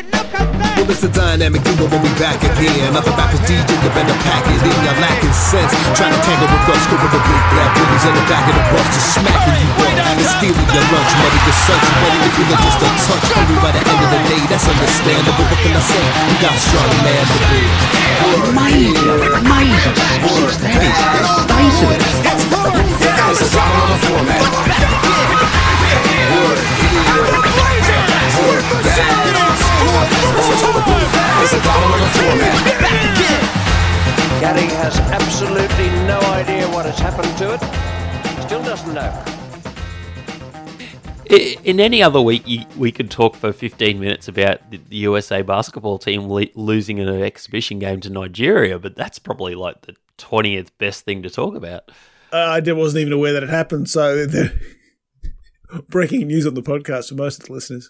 Well, it's a dynamic duo when we back again. Other rappers DJ, you better pack it in. You're lacking sense, trying to tangle with us. Go with the big black bullies in the back of the bus, just smacking you up and stealing your lunch money. Your search money if you just a touch hungry by the end of the day. That's understandable. What can I say? You got strong man to be. Major. That is the base of it. It's a drama on the format. It's a drama on the format. Gary has absolutely no idea what has happened to it. Still doesn't know. In any other week, we could talk for 15 minutes about the USA basketball team losing in an exhibition game to Nigeria, but that's probably like the 20th best thing to talk about. I wasn't even aware that it happened, so breaking news on the podcast for most of the listeners.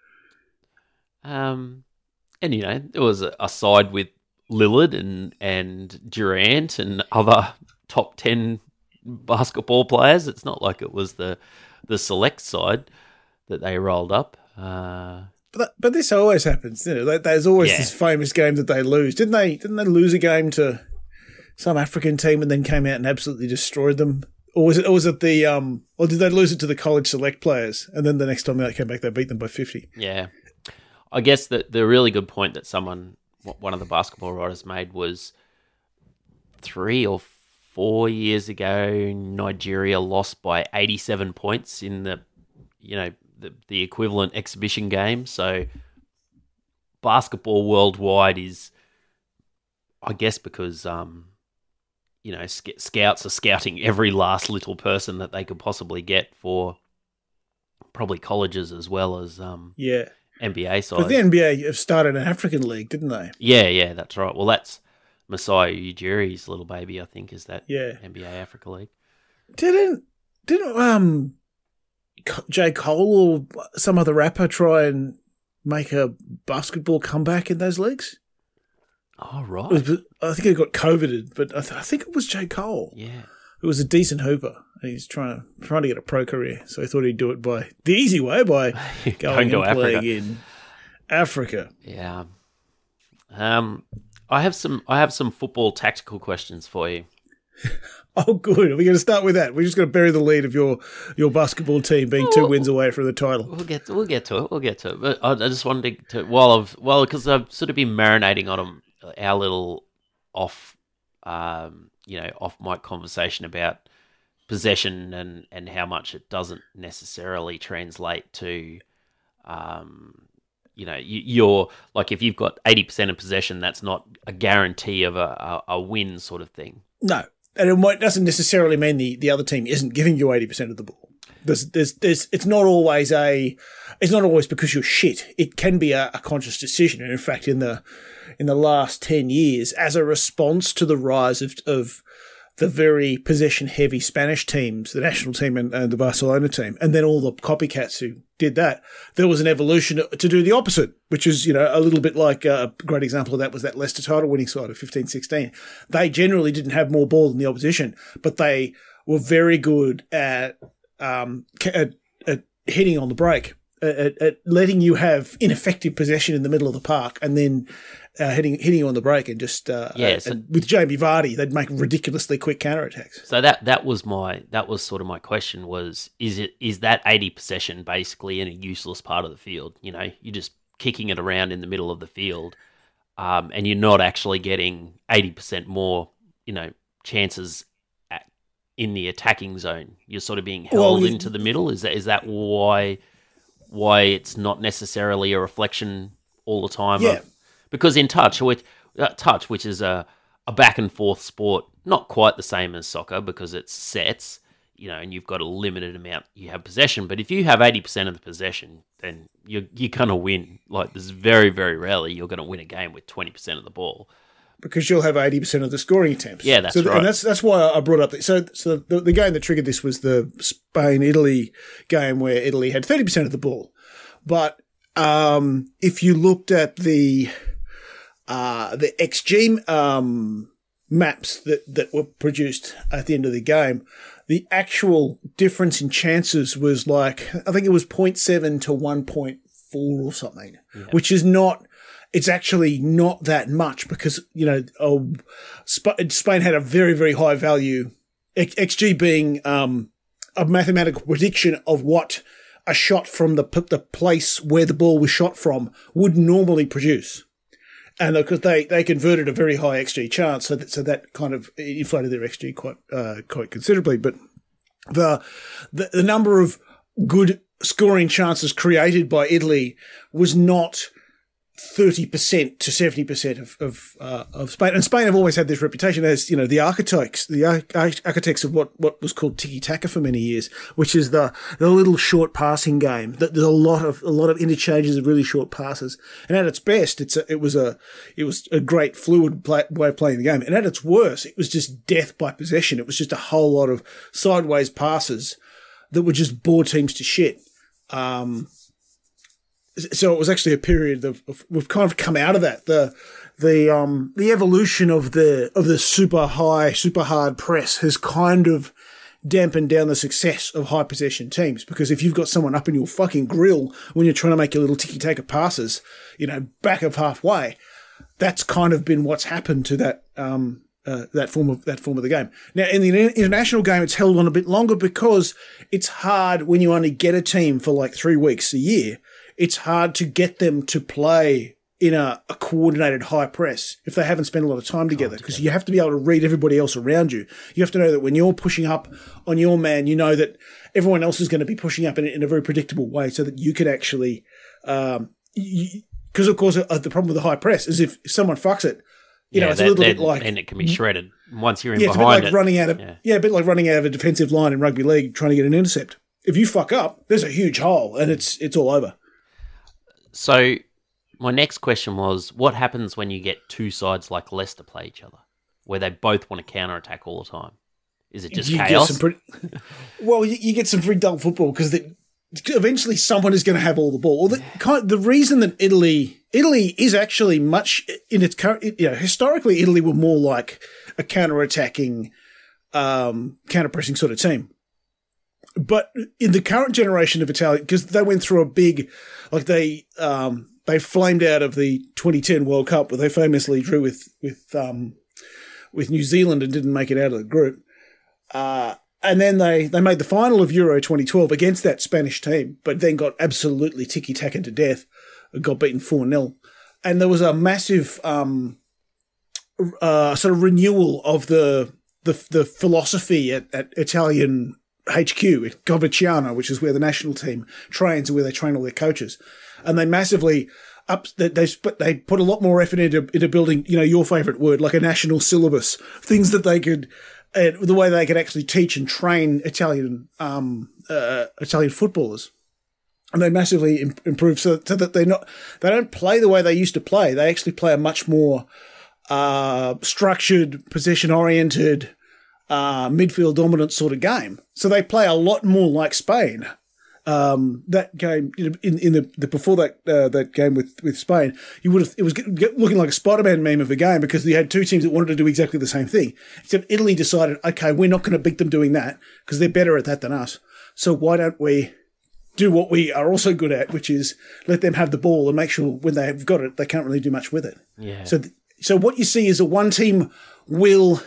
And, you know, there was a side with Lillard and Durant and other top 10 basketball players. It's not like it was the select side that they rolled up. But this always happens, you know. There's always this famous game that they lose. Didn't they lose a game to some African team and then came out and absolutely destroyed them? Or was it the or did they lose it to the college select players and then the next time they came back they beat them by 50? Yeah. I guess that the really good point that one of the basketball writers made was 3 or 4 years ago, Nigeria lost by 87 points in the equivalent exhibition game. So basketball worldwide is, I guess, because scouts are scouting every last little person that they could possibly get for probably colleges as well as NBA side. But the NBA have started an African league, didn't they? Yeah, that's right. Well, that's Masai Ujiri's little baby, I think, is that NBA Africa League. Didn't J. Cole or some other rapper try and make a basketball comeback in those leagues? Oh, right. I think he got COVIDed, but I think it was J. Cole. Yeah. It was a decent hooper. He's trying to get a pro career, so he thought he'd do it by the easy way by going and playing in Africa. Yeah. I have some football tactical questions for you. Oh, good. Are we going to start with that? We're just going to bury the lead of your basketball team being 2 wins away from the title. We'll get to it. But I just wanted to because I've sort of been marinating on our little off mic conversation about possession and how much it doesn't necessarily translate to, you're like if you've got 80% of possession, that's not a guarantee of a win sort of thing. No, and it doesn't necessarily mean the other team isn't giving you 80% of the ball. It's not always because you're shit. It can be a conscious decision, and in fact, in the last 10 years, as a response to the rise of the very possession-heavy Spanish teams, the national team and the Barcelona team, and then all the copycats who did that, there was an evolution to do the opposite, which is, a little bit like a great example of that was that Leicester title-winning side of 15-16. They generally didn't have more ball than the opposition, but they were very good at hitting on the break, at letting you have ineffective possession in the middle of the park and then hitting you on the break and just and with Jamie Vardy, they'd make ridiculously quick counterattacks. So that was sort of my question was, is that 80 possession basically in a useless part of the field? You're just kicking it around in the middle of the field, and you're not actually getting 80% more, chances in the attacking zone. You're sort of being held into the middle. Is that why it's not necessarily a reflection all the time? Yeah. Because in touch, which is a back and forth sport, not quite the same as soccer because it's sets, and you've got a limited amount you have possession. But if you have 80% of the possession, then you're going to win. Like there's very, very rarely you're going to win a game with 20% of the ball. Because you'll have 80% of the scoring attempts. Yeah, that's right. And that's why I brought up. So the game that triggered this was the Spain-Italy game where Italy had 30% of the ball. But if you looked at the XG maps that were produced at the end of the game, the actual difference in chances was like, I think it was 0.7 to 1.4 or something, which is not it's actually not that much because, Spain had a very, very high value, XG being a mathematical prediction of what a shot from the place where the ball was shot from would normally produce. And because they converted a very high XG chance, so that kind of inflated their XG quite considerably. But the number of good scoring chances created by Italy was not 30% to 70% of Spain. And Spain have always had this reputation as, the architects of what was called tiki-taka for many years, which is the little short passing game. There's a lot of interchanges of really short passes. And at its best, it was a great fluid way of playing the game. And at its worst, it was just death by possession. It was just a whole lot of sideways passes that would just bore teams to shit. So it was actually a period of we've kind of come out of that. The evolution of the super high, super hard press has kind of dampened down the success of high possession teams, because if you've got someone up in your fucking grill when you're trying to make your little tiki-taka passes, back of halfway, that's kind of been what's happened to that form of the game. Now, in the international game, it's held on a bit longer because it's hard when you only get a team for like 3 weeks a year. It's hard to get them to play in a coordinated high press if they haven't spent a lot of time together, because you have to be able to read everybody else around you. You have to know that when you're pushing up on your man, you know that everyone else is going to be pushing up in a very predictable way, so that you can actually, because of course the problem with the high press is if someone fucks it, it's a little bit like, and it can be shredded once you're in behind behind it. A bit like running out of a defensive line in rugby league trying to get an intercept. If you fuck up, there's a huge hole and it's all over. So my next question was, what happens when you get two sides like Leicester play each other, where they both want to counter-attack all the time? Is it just chaos? You get some pretty dull football because eventually someone is going to have all the ball. The reason that Italy is actually much in its current, historically Italy were more like a counter-attacking, counter-pressing sort of team. But in the current generation of Italian, because they went through a big, they flamed out of the 2010 World Cup, where they famously drew with New Zealand and didn't make it out of the group. And then they made the final of Euro 2012 against that Spanish team, but then got absolutely tiki-taka to death, got beaten 4-0. And there was a massive sort of renewal of the philosophy at Italian HQ at Coverciano, which is where the national team trains and where they train all their coaches. And they massively they put a lot more effort into building, your favorite word, like a national syllabus, things that they could, the way they could actually teach and train Italian footballers. And they massively improved so that they don't play the way they used to play. They actually play a much more structured, possession-oriented, midfield dominant sort of game. So they play a lot more like Spain. That game in the before that game with Spain, it was looking like a Spider-Man meme of a game, because you had two teams that wanted to do exactly the same thing. Except Italy decided, okay, we're not going to beat them doing that because they're better at that than us. So why don't we do what we are also good at, which is let them have the ball and make sure when they've got it, they can't really do much with it. Yeah. So what you see is that one team will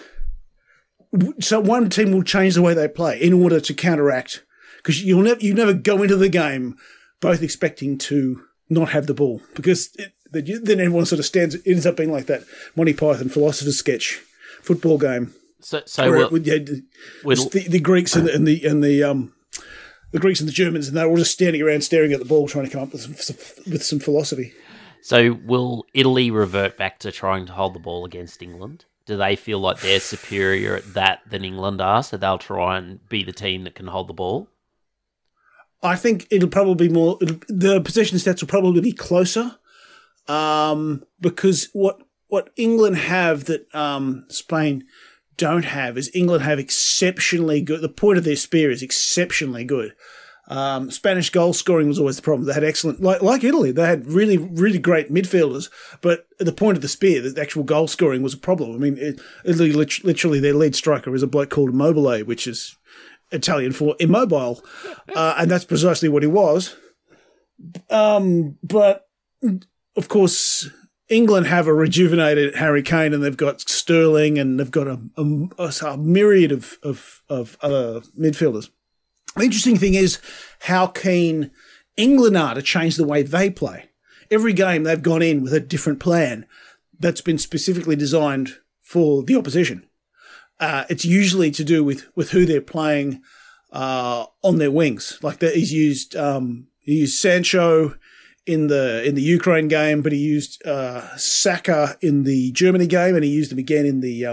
change the way they play in order to counteract, because you never go into the game both expecting to not have the ball, because then everyone sort of ends up being like that Monty Python philosopher's sketch football game. So the Greeks and the Greeks and the Germans, and they're all just standing around staring at the ball, trying to come up with some philosophy. So will Italy revert back to trying to hold the ball against England? Do they feel like they're superior at that than England are, so they'll try and be the team that can hold the ball? I think it'll probably be more. The possession stats will probably be closer, because what England have that Spain don't have is England have exceptionally good. The point of their spear is exceptionally good. Spanish goal scoring was always the problem. They had excellent, like Italy, they had really, really great midfielders, but at the point of the spear, the actual goal scoring was a problem. I mean, Italy, literally their lead striker is a bloke called Immobile, which is Italian for immobile, and that's precisely what he was. But of course, England have a rejuvenated Harry Kane, and they've got Sterling, and they've got a myriad of other midfielders. The interesting thing is how keen England are to change the way they play. Every game they've gone in with a different plan that's been specifically designed for the opposition. It's usually to do with who they're playing on their wings. Like he used Sancho in the Ukraine game, but he used Saka in the Germany game, and he used him again in the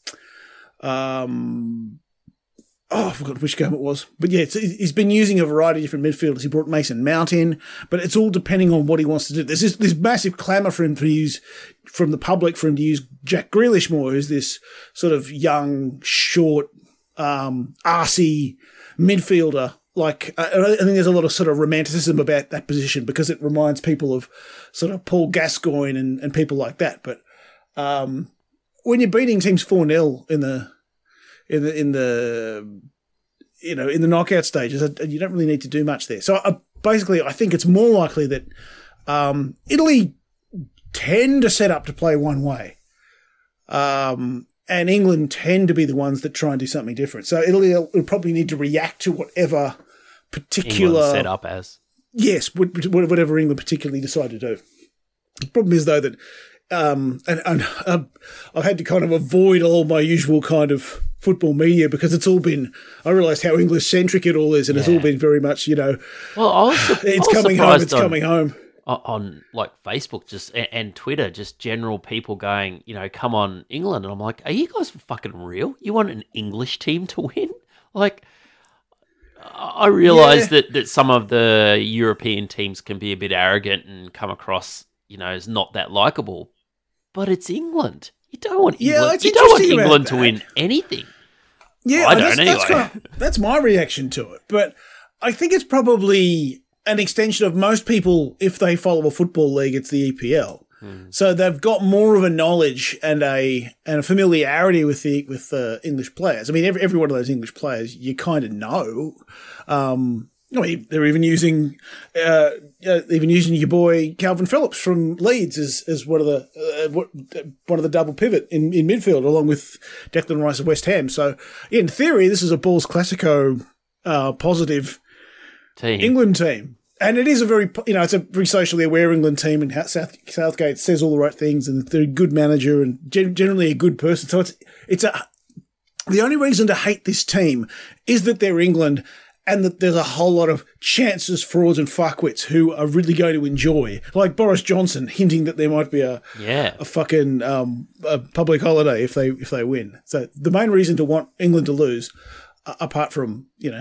I forgot which game it was. But yeah, he's been using a variety of different midfielders. He brought Mason Mount in, but it's all depending on what he wants to do. There's this massive clamour for him to use, from the public, for him to use Jack Grealish more, who's this sort of young, short, arsey midfielder. Like, I think there's a lot of sort of romanticism about that position because it reminds people of sort of Paul Gascoigne and people like that. But when you're beating teams 4-0 in the knockout stages, you don't really need to do much there. So basically, I think it's more likely that Italy tend to set up to play one way, and England tend to be the ones that try and do something different. So Italy will probably need to react to whatever particular England set up as. Yes, whatever England particularly decide to do. The problem is, though, that and I've had to kind of avoid all my usual kind of football media because it's all been, I realised how English-centric it all is, and it's all been very much, Well, it's coming home, it's coming home. On like Facebook and Twitter, just general people going, come on, England. And I'm like, are you guys fucking real? You want an English team to win? Like, I realise that some of the European teams can be a bit arrogant and come across, as not that likeable. But it's England. You don't want England. You don't want England to win anything. Yeah, I don't anyway. That's my reaction to it. But I think it's probably an extension of most people. If they follow a football league, it's the EPL. So they've got more of a knowledge and a familiarity with the English players. I mean, every one of those English players you kind of know. They're even using your boy Calvin Phillips from Leeds as one of the double pivot in midfield, along with Declan Rice of West Ham. So in theory, this is a Balls Classico positive team. England team. And it is it's a very socially aware England team, and Southgate says all the right things, and they're a good manager and generally a good person. So the only reason to hate this team is that they're England, and that there's a whole lot of chances, frauds, and fuckwits who are really going to enjoy, like Boris Johnson hinting that there might be a fucking a public holiday if they win. So the main reason to want England to lose, apart from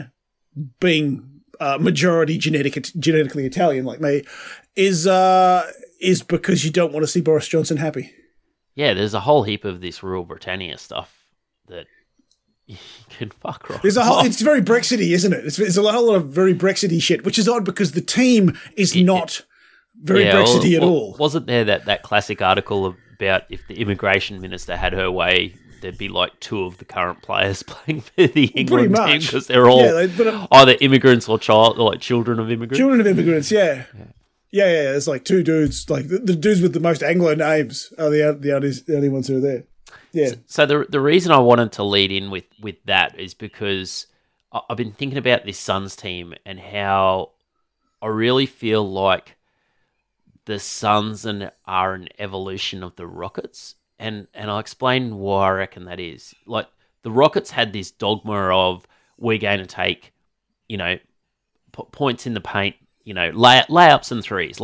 being majority genetically Italian like me, is because you don't want to see Boris Johnson happy. Yeah, there's a whole heap of this Rule Britannia stuff that you can fuck right. It's very Brexity, isn't it? It's a whole lot of very Brexity shit, which is odd because the team is not very Brexity at all. Wasn't there that classic article about if the immigration minister had her way, there'd be like two of the current players playing for the England team because they're all either immigrants or children of immigrants. Children of immigrants, yeah. There's like two dudes, like the dudes with the most Anglo names are the only ones who are there. Yeah. So the reason I wanted to lead in with that is because I've been thinking about this Suns team and how I really feel like the Suns are an evolution of the Rockets. And I'll explain why I reckon that is. Like, the Rockets had this dogma of, we're going to take, points in the paint, layups and threes.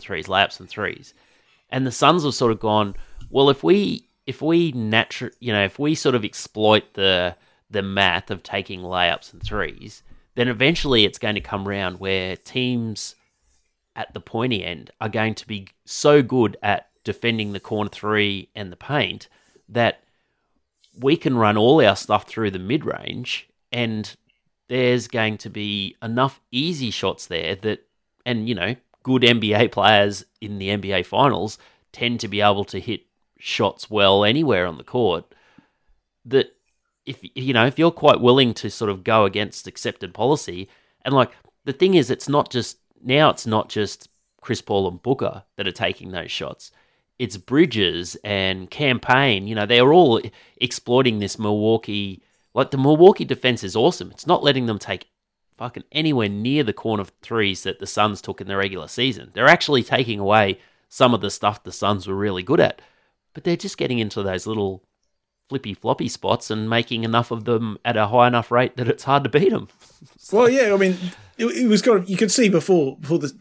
And the Suns have sort of gone, well, if we sort of exploit the math of taking layups and threes, then eventually it's going to come around where teams at the pointy end are going to be so good at defending the corner three and the paint that we can run all our stuff through the mid-range, and there's going to be enough easy shots there that, and good NBA players in the NBA finals tend to be able to hit shots well anywhere on the court, that if you're quite willing to sort of go against accepted policy, and like the thing is, it's not just Chris Paul and Booker that are taking those shots. it's Bridges and Campaign. You know, they're all exploiting this Milwaukee. Like, the Milwaukee defense is awesome. It's not letting them take fucking anywhere near the corner threes that the Suns took in the regular season. They're actually taking away some of the stuff the Suns were really good at, but they're just getting into those little flippy floppy spots and making enough of them at a high enough rate that it's hard to beat them. Well, yeah, I mean, it was kind of, you could see before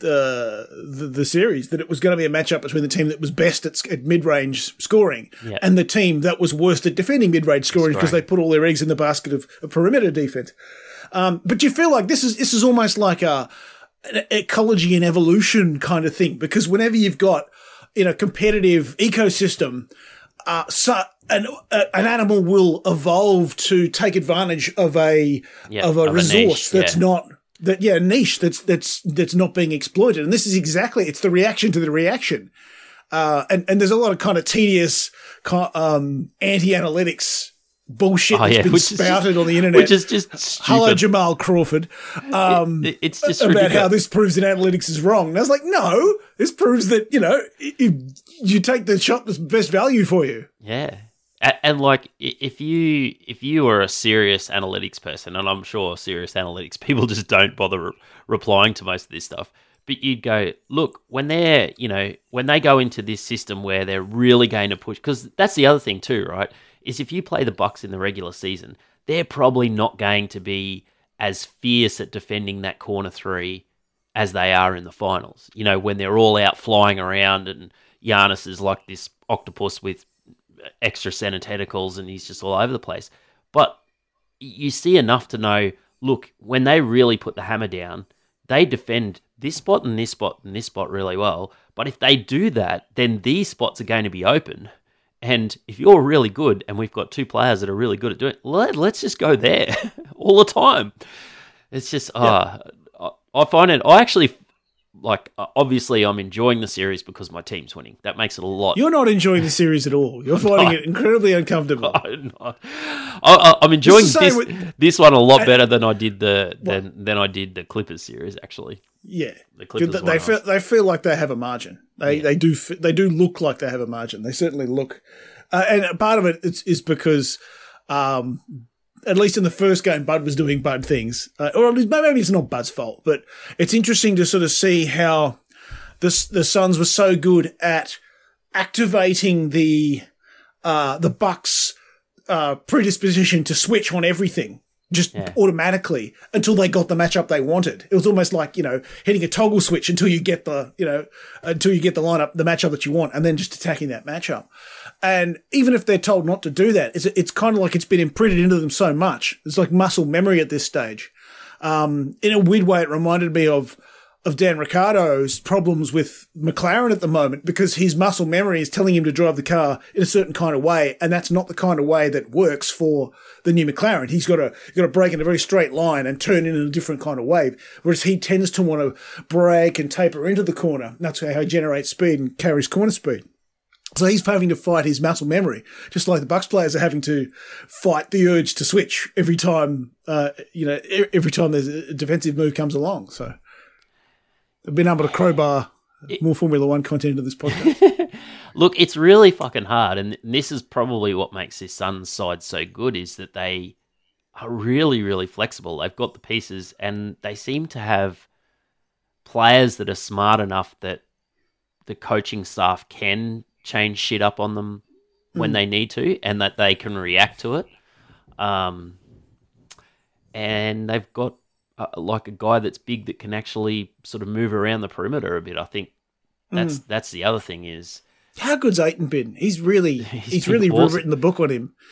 the series that it was going to be a matchup between the team that was best at mid-range scoring and the team that was worst at defending mid-range scoring because they put all their eggs in the basket of perimeter defense. But you feel like this is almost like an ecology and evolution kind of thing, because whenever you've got competitive ecosystem, an animal will evolve to take advantage of a resource niche, niche that's not being exploited. And this is exactly, it's the reaction to the reaction. And there's a lot of kind of tedious anti-analytics bullshit that's been spouted on the internet, which is just stupid. Hello, Jamal Crawford. It's just about ridiculous. How this proves that analytics is wrong. And I was like, no, this proves that you take the shot that's best value for you. Yeah, and like if you are a serious analytics person, and I'm sure serious analytics people just don't bother replying to most of this stuff. But you'd go, look, when they go into this system where they're really going to push, because that's the other thing too, right? Is if you play the Bucks in the regular season, they're probably not going to be as fierce at defending that corner three as they are in the finals. You know, when they're all out flying around and Giannis is like this octopus with extra center tentacles and he's just all over the place. But you see enough to know, look, when they really put the hammer down, they defend this spot and this spot and this spot really well. But if they do that, then these spots are going to be open. And if you're really good, and we've got two players that are really good at doing it, let's just go there all the time. It's just, I find it, I actually, like, obviously I'm enjoying the series because my team's winning. That makes it a lot. You're not enjoying the series at all. You're finding it incredibly uncomfortable. I'm enjoying this one a lot better than I did the Clippers series, actually. Yeah, the Clippers they feel like they have a margin. They do look like they have a margin. They certainly look, and part of it is because, at least in the first game, Bud was doing Bud things, or maybe it's not Bud's fault, but it's interesting to sort of see how the Suns were so good at activating the Bucks' predisposition to switch on everything. Just automatically until they got the matchup they wanted. It was almost like, hitting a toggle switch until you get the lineup, the matchup that you want, and then just attacking that matchup. And even if they're told not to do that, it's kind of like it's been imprinted into them so much. It's like muscle memory at this stage. In a weird way, it reminded me of Dan Ricciardo's problems with McLaren at the moment, because his muscle memory is telling him to drive the car in a certain kind of way, and that's not the kind of way that works for the new McLaren. He's got to brake in a very straight line and turn in a different kind of wave, whereas he tends to want to brake and taper into the corner. That's how he generates speed and carries corner speed. So he's having to fight his muscle memory, just like the Bucks players are having to fight the urge to switch every time, every time there's a defensive move comes along. So I've been able to crowbar more Formula One content into this podcast. Look, it's really fucking hard, and this is probably what makes this Suns side so good, is that they are really, really flexible. They've got the pieces, and they seem to have players that are smart enough that the coaching staff can change shit up on them when they need to, and that they can react to it. And they've got like a guy that's big that can actually sort of move around the perimeter a bit. I think that's the other thing is, how good's Ayton been? He's really awesome. Rewritten the book on him.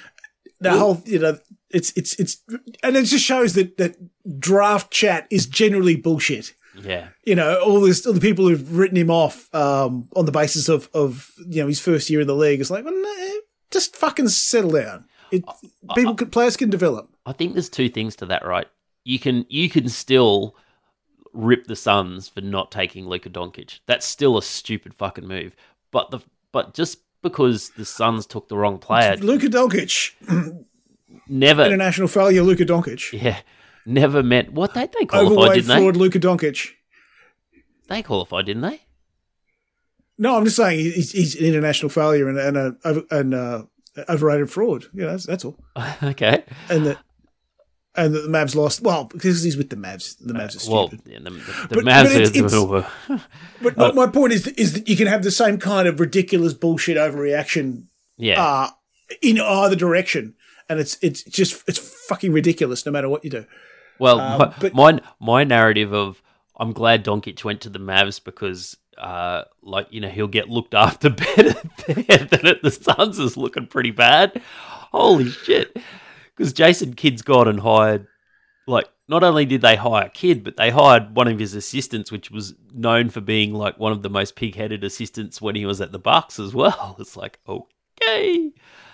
It's and it just shows that draft chat is generally bullshit. Yeah. All the people who've written him off on the basis of his first year in the league. It's like, well, no, just fucking settle down. Players can develop. I think there's two things to that, right? You can still rip the Suns for not taking Luka Doncic. That's still a stupid fucking move. But just because the Suns took the wrong player, Luka Doncic, never international failure. Luka Doncic, yeah, never meant what they qualified, overweight didn't they? Fraud Luka Doncic. They qualified, didn't they? No, I'm just saying he's an international failure and an overrated fraud. That's all. Okay. And that the Mavs lost. Well, because he's with the Mavs. The Mavs are stupid. Well, yeah, the Mavs But my point is that you can have the same kind of ridiculous bullshit overreaction in either direction. And it's fucking ridiculous no matter what you do. Well, my narrative of I'm glad Doncic went to the Mavs because he'll get looked after better there than at the Suns is looking pretty bad. Holy shit. Because Jason Kidd's gone and hired, not only did they hire Kidd, but they hired one of his assistants, which was known for being one of the most pig-headed assistants when he was at the Bucks as well. It's okay.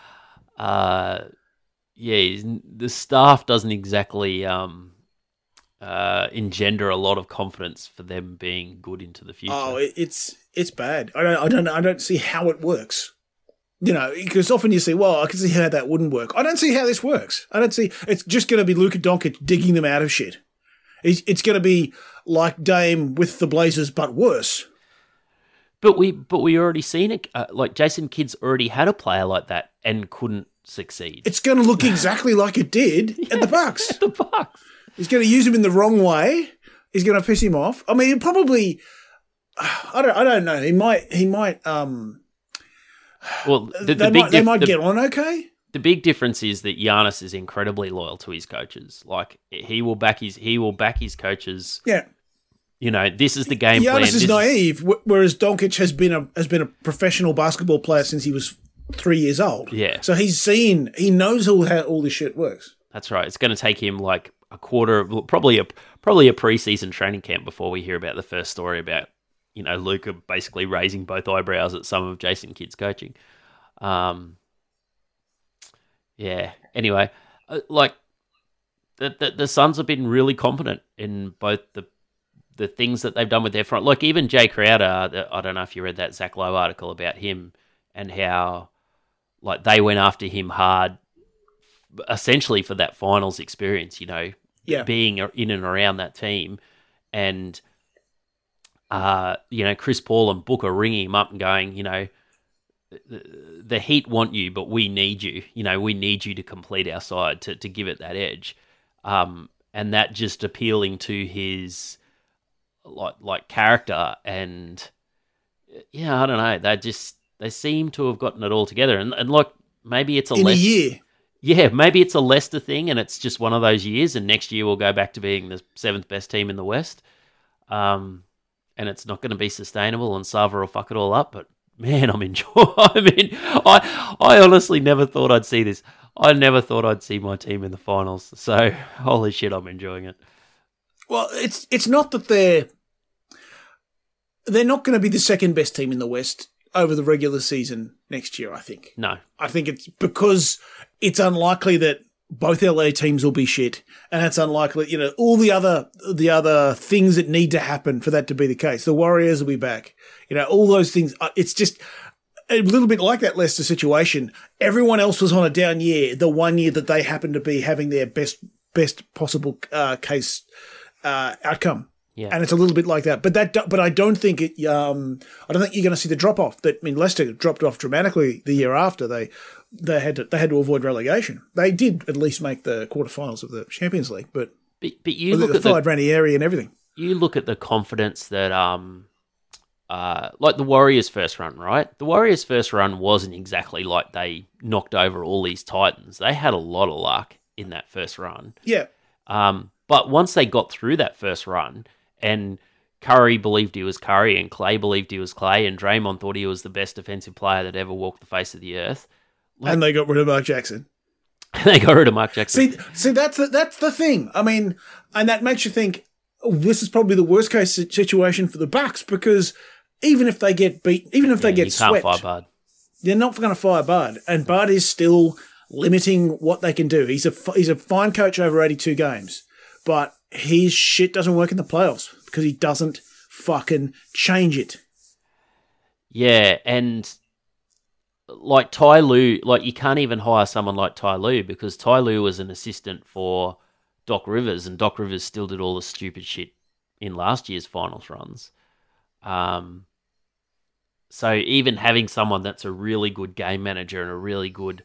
The staff doesn't exactly engender a lot of confidence for them being good into the future. Oh, it's bad. I don't see how it works. Because often you say, well, I can see how that wouldn't work. I don't see how this works. I don't see. It's just going to be Luka Doncic digging them out of shit. It's going to be like Dame with the Blazers, but worse. But we already seen it. Jason Kidd's already had a player like that and couldn't succeed. It's going to look exactly like it did at the Bucks. At the Bucks. He's going to use him in the wrong way. He's going to piss him off. I mean, probably. I don't know. He might. Well, they might get on okay. The big difference is that Giannis is incredibly loyal to his coaches. He will back his coaches. Yeah. This is the game plan. Giannis is naive, whereas Doncic has been a professional basketball player since he was 3 years old. Yeah. So he knows how all this shit works. That's right. It's going to take him a quarter, probably a preseason training camp before we hear about the first story about Luka basically raising both eyebrows at some of Jason Kidd's coaching. Anyway, the Suns have been really competent in both the things that they've done with their front. Even Jay Crowder, I don't know if you read that Zach Lowe article about him and how they went after him hard, essentially for that finals experience. Being in and around that team, and Chris Paul and Booker ringing him up and going, the Heat want you, but we need you. We need you to complete our side to give it that edge. And that just appealing to his character and I don't know. They seem to have gotten it all together. And maybe it's in a year. Yeah, maybe it's a Leicester thing and it's just one of those years and next year we'll go back to being the seventh best team in the West. And it's not going to be sustainable and Sava will fuck it all up. But, man, I'm enjoying. I honestly never thought I'd see this. I never thought I'd see my team in the finals. So, holy shit, I'm enjoying it. Well, it's not that they're not going to be the second best team in the West over the regular season next year, I think. No. I think it's because it's unlikely that both LA teams will be shit, and that's unlikely. All the other things that need to happen for that to be the case. The Warriors will be back. All those things. It's just a little bit like that Leicester situation. Everyone else was on a down year. The 1 year that they happened to be having their best possible case outcome. Yeah. And it's a little bit like that. But I don't think it. I don't think you're going to see the drop off. Leicester dropped off dramatically the year after they had to avoid relegation. They did at least make the quarterfinals of the Champions League, but you look at fired Ranieri and everything. You look at the confidence that the Warriors' first run, right? The Warriors' first run wasn't exactly like they knocked over all these Titans. They had a lot of luck in that first run. Yeah. But once they got through that first run, and Curry believed he was Curry, and Clay believed he was Clay, and Draymond thought he was the best defensive player that ever walked the face of the earth. And they got rid of Mark Jackson. They got rid of Mark Jackson. See, that's the thing. I mean, and that makes you think, this is probably the worst case situation for the Bucks, because even if they get beat, even if they get swept, fire Bud. They're not going to fire Bud, and Bud is still limiting what they can do. He's a fine coach over 82 games, but his shit doesn't work in the playoffs because he doesn't fucking change it. Yeah, and Ty Lue, you can't even hire someone like Ty Lue because Ty Lue was an assistant for Doc Rivers, and Doc Rivers still did all the stupid shit in last year's finals runs. So even having someone that's a really good game manager and a really good,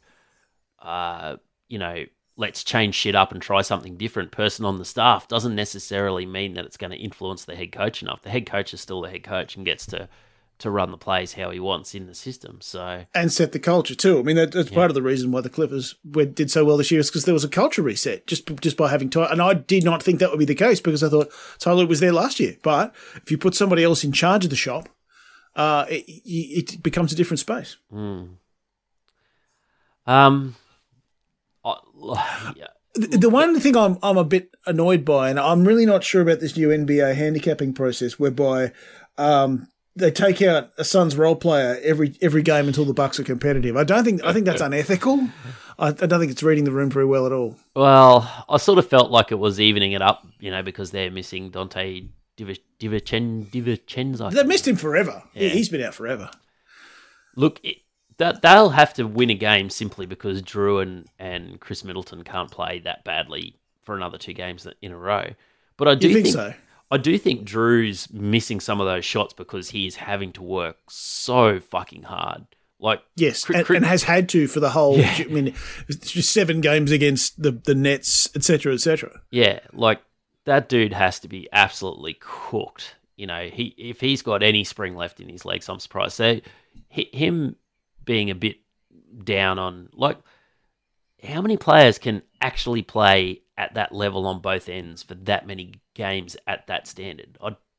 let's change shit up and try something different person on the staff doesn't necessarily mean that it's going to influence the head coach enough. The head coach is still the head coach and gets to run the plays how he wants in the system. And set the culture too. I mean, that's part of the reason why the Clippers did so well this year is because there was a culture reset just by having Tyler. And I did not think that would be the case because I thought Tyler was there last year. But if you put somebody else in charge of the shop, it becomes a different space. The one thing I'm a bit annoyed by, and I'm really not sure about this new NBA handicapping process, whereby they take out a Suns role player every game until the Bucks are competitive. I think that's unethical. I don't think it's reading the room very well at all. Well, I sort of felt like it was evening it up, because they're missing Dante DiVincenzo. They've missed him forever. Yeah. He's been out forever. Look, they'll have to win a game simply because Drew and Chris Middleton can't play that badly for another 2 games in a row. But I do think so. I do think Drew's missing some of those shots because he is having to work so fucking hard. Yes, and has had to for the whole. Yeah. I mean, 7 games against the Nets, etc., etc. Yeah, that dude has to be absolutely cooked. If he's got any spring left in his legs, I'm surprised. So him being a bit down on how many players can actually play at that level on both ends for that many games at that standard?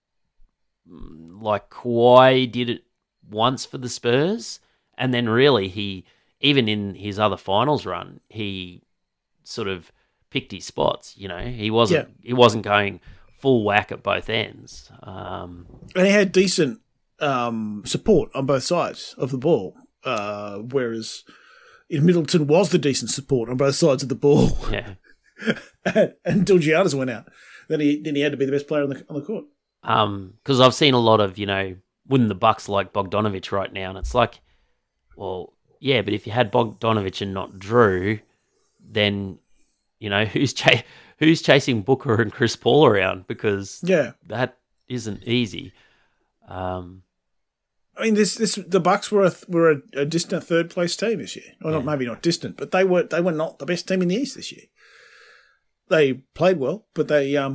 Kawhi did it once for the Spurs, and then really even in his other finals run, he sort of picked his spots. He wasn't going full whack at both ends, and he had decent support on both sides of the ball, whereas Middleton was the decent support on both sides of the ball. Yeah. Until Giannis went out, then he had to be the best player on the court. Because I've seen a lot of wouldn't the Bucks like Bogdanovich right now, and it's like, well, yeah, but if you had Bogdanovich and not Drew, then who's chasing Booker and Chris Paul around? Because that isn't easy. I mean, the Bucks were a distant 3rd place team this year. Well, maybe not distant, but they were not the best team in the East this year. They played well, but they were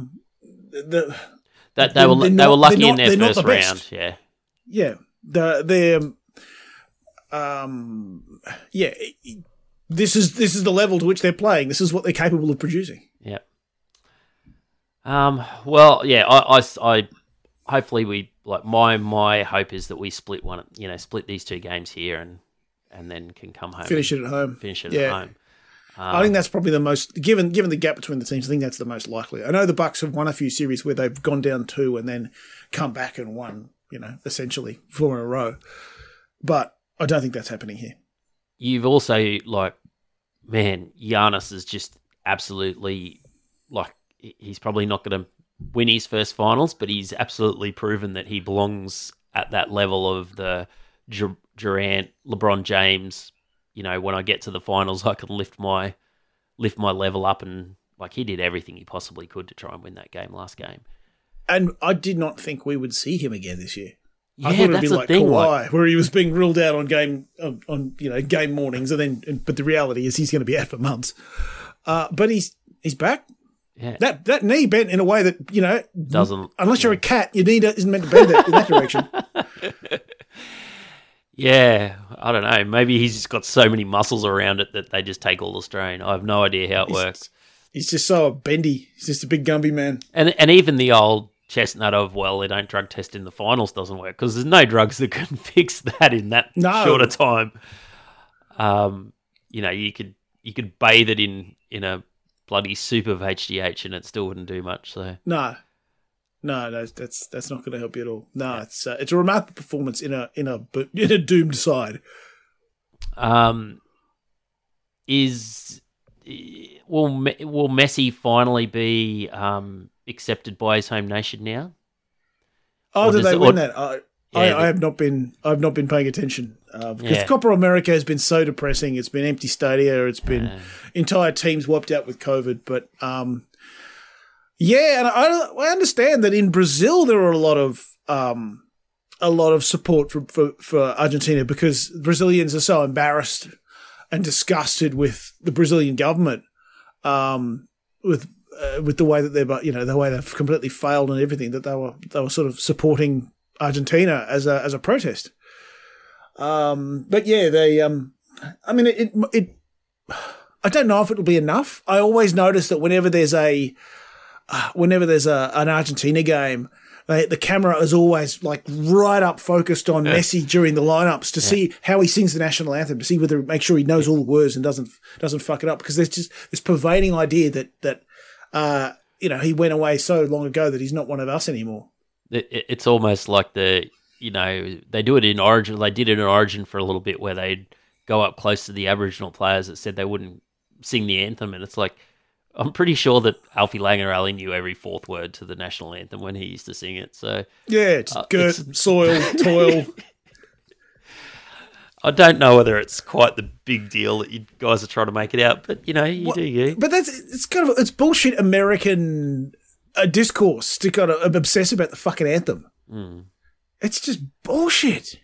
lucky in their first round. Yeah, yeah. This is the level to which they're playing. This is what they're capable of producing. Yeah. Well, yeah. I hopefully we my hope is that we split these 2 games here and then can come home. Finish it at home. At home. I think that's probably the most, given the gap between the teams, I think that's the most likely. I know the Bucks have won a few series where they've gone down 2 and then come back and won, essentially 4 in a row. But I don't think that's happening here. You've also, Giannis is just absolutely, he's probably not going to win his first finals, but he's absolutely proven that he belongs at that level of the Durant, LeBron James. When I get to the finals, I can lift my level up, and he did everything he possibly could to try and win that game last game. And I did not think we would see him again this year. Yeah, I thought it'd that's be the like thing, Kawhi, where he was being ruled out on game mornings, but the reality is he's going to be out for months. But he's back. Yeah. That knee bent in a way that doesn't. Unless you're a cat, your knee isn't meant to bend it in that direction. Yeah, I don't know. Maybe he's just got so many muscles around it that they just take all the strain. I have no idea how it works. He's just so bendy. He's just a big Gumby man. And even the old chestnut of, they don't drug test in the finals doesn't work because there's no drugs that can fix that in that short a time. You could bathe it in a bloody soup of HGH and it still wouldn't do much. So no, that's not going to help you at all. No, it's a remarkable performance in a doomed side. Will Messi finally be accepted by his home nation now? Oh, did they win that? I have not been. I've not been paying attention because Copa America has been so depressing. It's been empty stadia. It's been entire teams wiped out with COVID. But and I understand that in Brazil there are a lot of a lot of support for Argentina because Brazilians are so embarrassed and disgusted with the Brazilian government, with the way that the way they've completely failed and everything, that they were sort of supporting Argentina as a protest. But yeah, they, I mean, it, I don't know if it'll be enough. I always notice that whenever there's an Argentina game, the camera is always like right up focused on Messi during the lineups to see how he sings the national anthem, to see whether make sure he knows all the words and doesn't fuck it up, because there's just this pervading idea that he went away so long ago that he's not one of us anymore. It's almost like they do it in Origin. They did it in Origin for a little bit where they'd go up close to the Aboriginal players that said they wouldn't sing the anthem, and it's like, I'm pretty sure that Alfie Langer knew every fourth word to the national anthem when he used to sing it. So yeah, it's dirt, soil, toil. I don't know whether it's quite the big deal that you guys are trying to make it out, but do you. But it's bullshit American discourse to kind of obsess about the fucking anthem. Mm. It's just bullshit.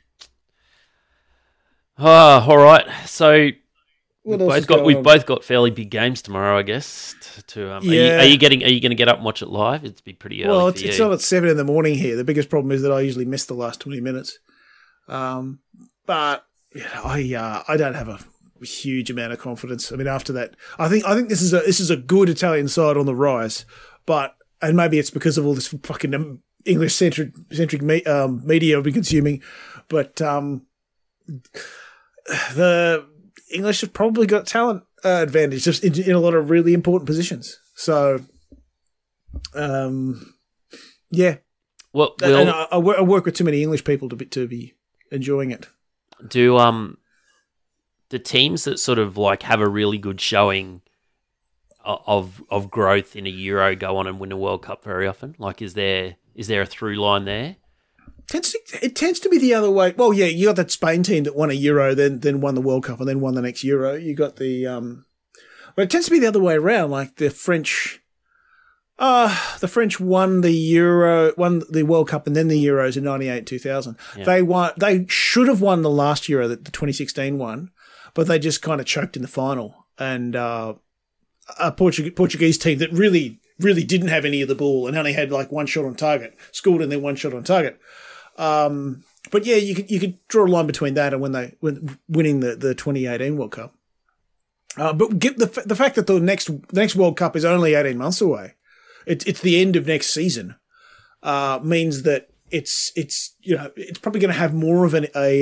All right. So we've both got fairly big games tomorrow, I guess. Are you going to get up and watch it live? It'd be pretty early. Well, it's on at 7 a.m. here. The biggest problem is that I usually miss the last 20 minutes. But I don't have a huge amount of confidence. I mean, after that, I think this is a good Italian side on the rise. And maybe it's because of all this fucking English centric media I've been consuming. But the English have probably got talent advantage just in a lot of really important positions. So, yeah. Well, and I work with too many English people to be enjoying it. Do the teams that sort of like have a really good showing of growth in a Euro go on and win a World Cup very often? Like, is there a through line there? It tends to be the other way. Well, yeah, you got that Spain team that won a Euro, then won the World Cup, and then won the next Euro. You got the, but it tends to be the other way around. Like the French won the World Cup and then the Euros in 98, 2000. Yeah. They should have won the last Euro, the 2016 one, but they just kind of choked in the final. And a Portuguese team that really didn't have any of the ball and only had like one shot on target, scored and then one shot on target. But yeah, you could draw a line between that and when winning the 2018 World Cup. But the fact that the next World Cup is only 18 months away, it's the end of next season, means that it's probably going to have more of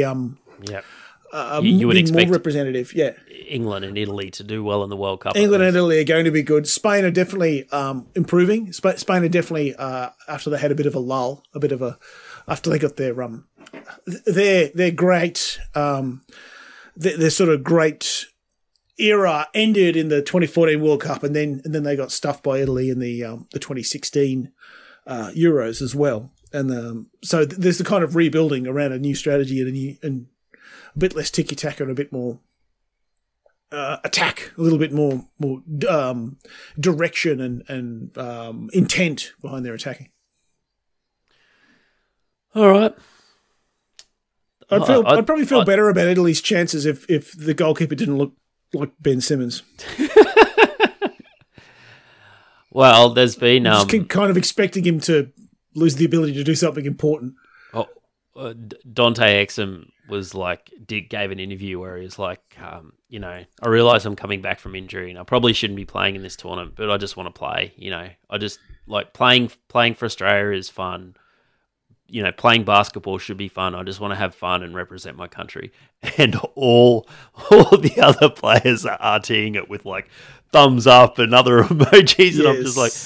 you would expect more representative, yeah. England and Italy to do well in the World Cup. England and Italy are going to be good. Spain are definitely improving. Spain are definitely after they had a bit of a lull, after they got their great their sort of great era ended in the 2014 World Cup, and then they got stuffed by Italy in the 2016 Euros as well. And so there's the kind of rebuilding around a new strategy and a bit less tiki-taka and a bit more attack, a little bit more direction and intent behind their attacking. All right. I'd probably feel better about Italy's chances if the goalkeeper didn't look like Ben Simmons. Well, there's been just kind of expecting him to lose the ability to do something important. Dante Exum was like, gave an interview where he was like, I realise I'm coming back from injury and I probably shouldn't be playing in this tournament, but I just want to play. I just like playing for Australia is fun. Playing basketball should be fun. I just want to have fun and represent my country. And all the other players are RTing it with like thumbs up and other emojis, and I'm just like,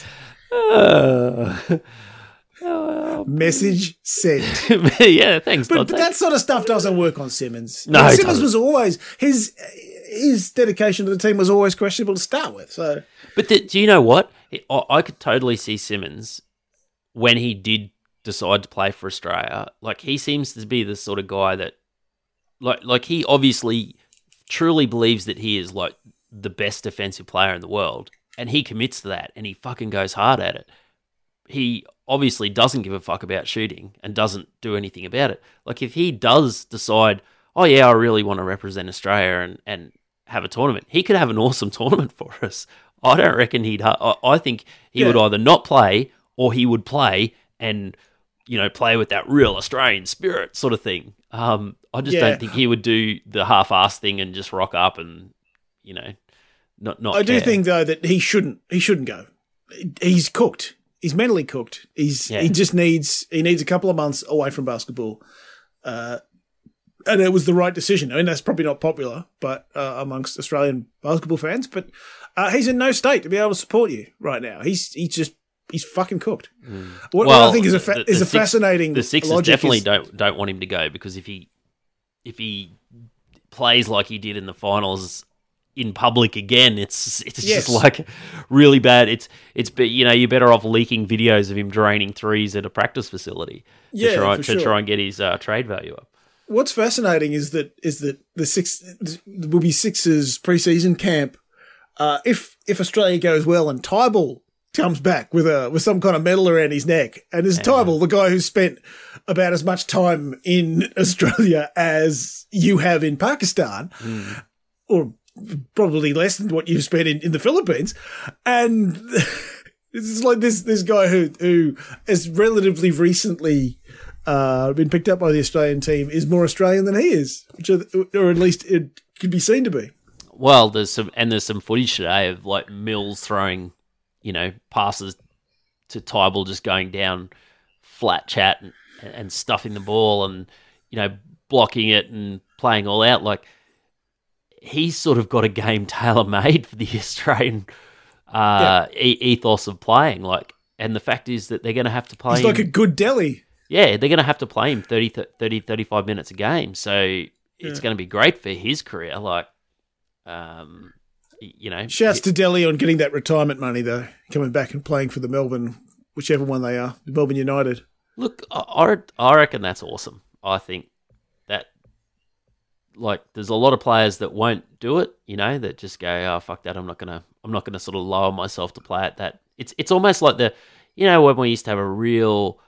message sent. Yeah, thanks. But that sort of stuff doesn't work on Simmons. No, Simmons was always his dedication to the team was always questionable to start with. So, but do you know what? I could totally see Simmons when he did decide to play for Australia. Like, he seems to be the sort of guy that, like he obviously truly believes that he is like the best defensive player in the world, and he commits to that, and he fucking goes hard at it. He obviously doesn't give a fuck about shooting and doesn't do anything about it. Like, if he does decide, oh yeah, I really want to represent Australia and have a tournament, he could have an awesome tournament for us. I don't reckon I think he would either not play or he would play and, play with that real Australian spirit sort of thing. I just don't think he would do the half-ass thing and just rock up and, not I do care. think, though, that he shouldn't go. He's cooked. He's mentally cooked. He just needs a couple of months away from basketball. And it was the right decision. I mean, that's probably not popular, but amongst Australian basketball fans, but he's in no state to be able to support you right now. He's fucking cooked. What I think is a fascinating. The Sixers definitely don't want him to go, because if he plays like he did in the finals in public again, it's just like really bad. It's you're better off leaking videos of him draining threes at a practice facility to try and get his trade value up. What's fascinating is that will be Sixers preseason camp. If Australia goes well and Tybal comes back with some kind of medal around his neck, and is Tybal the guy who spent about as much time in Australia as you have in Pakistan, or probably less than what you've spent in the Philippines, and it's like this guy who has relatively recently been picked up by the Australian team is more Australian than he is, or at least it could be seen to be. Well, there's some footage today of like Mills throwing, passes to Tybal, just going down flat chat and stuffing the ball and, blocking it and playing all out. Like, he's sort of got a game tailor-made for the Australian ethos of playing. Like, and the fact is that they're going to have to play He's like a good Delhi. Yeah, they're going to have to play him 35 minutes a game. So it's going to be great for his career. Like, Shouts to Delhi on getting that retirement money, though, coming back and playing for the Melbourne, whichever one they are, Melbourne United. Look, I reckon that's awesome. I think that, like, there's a lot of players that won't do it, that just go, oh, fuck that, I'm not gonna sort of lower myself to play at that. It's almost like when we used to have a real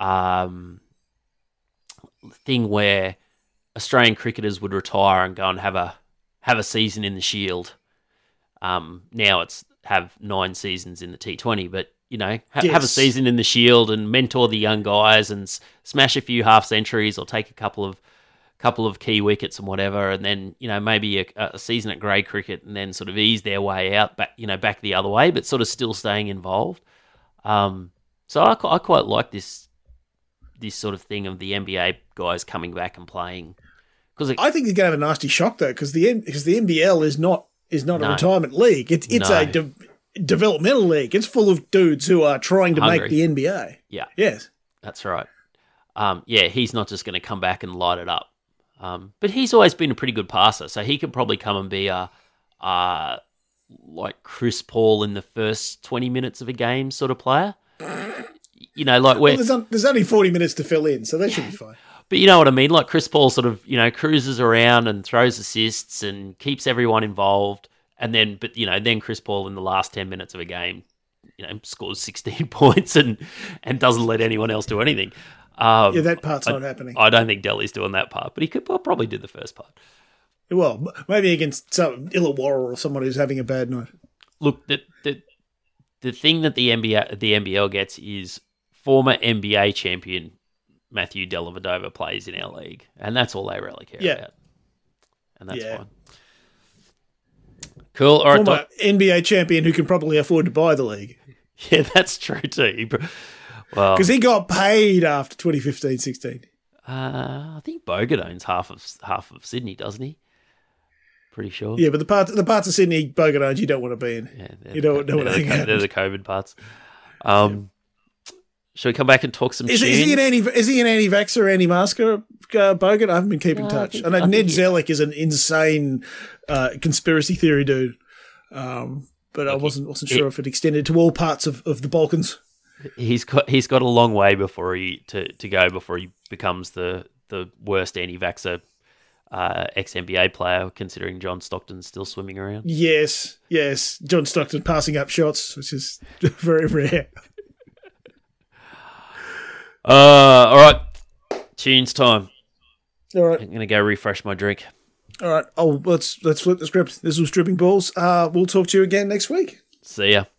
thing where Australian cricketers would retire and go and have a season in the Shield. Now it's have 9 seasons in the T20, but have a season in the Shield and mentor the young guys and smash a few half centuries or take a couple of key wickets and whatever, and then maybe a season at grade cricket, and then sort of ease their way out back the other way, but sort of still staying involved. So I quite like this sort of thing of the NBA guys coming back and playing. I think you're going to have a nasty shock though, because the NBL is not a retirement league. It's a developmental league. It's full of dudes who are trying to make the NBA. Yeah. Yes. That's right. He's not just going to come back and light it up. But he's always been a pretty good passer, so he could probably come and be like Chris Paul in the first 20 minutes of a game sort of player. There's only 40 minutes to fill in, so that should be fine. But you know what I mean? Like, Chris Paul sort of, cruises around and throws assists and keeps everyone involved. And then, then Chris Paul in the last 10 minutes of a game, scores 16 points and doesn't let anyone else do anything. That part's not happening. I don't think Delhi's doing that part, but he could probably do the first part. Well, maybe against some Illawarra or someone who's having a bad night. Look, the thing that the NBL gets is former NBA champion Matthew Dellavedova plays in our league, and that's all they really care about. And that's fine. Cool. All right, former NBA champion who can probably afford to buy the league. Yeah, that's true too. Well, because he got paid after 2015-16. I think Bogut owns half of Sydney, doesn't he? Pretty sure. Yeah, but the parts of Sydney Bogut owns you don't want to be in. Yeah, you don't want to hang out. They're the COVID parts. Should we come back and talk some tunes? Is he an anti-vaxxer, anti-masker, Bogut? I haven't been keeping in touch. I know Ned Zellick is an insane conspiracy theory dude, but I wasn't sure if it extended to all parts of the Balkans. He's got a long way before he go before he becomes the worst anti-vaxxer ex-NBA player, considering John Stockton's still swimming around. Yes, John Stockton passing up shots, which is very rare. All right. Tunes time. All right. I'm going to go refresh my drink. All right. Oh, let's flip the script. This was Dripping Balls. We'll talk to you again next week. See ya.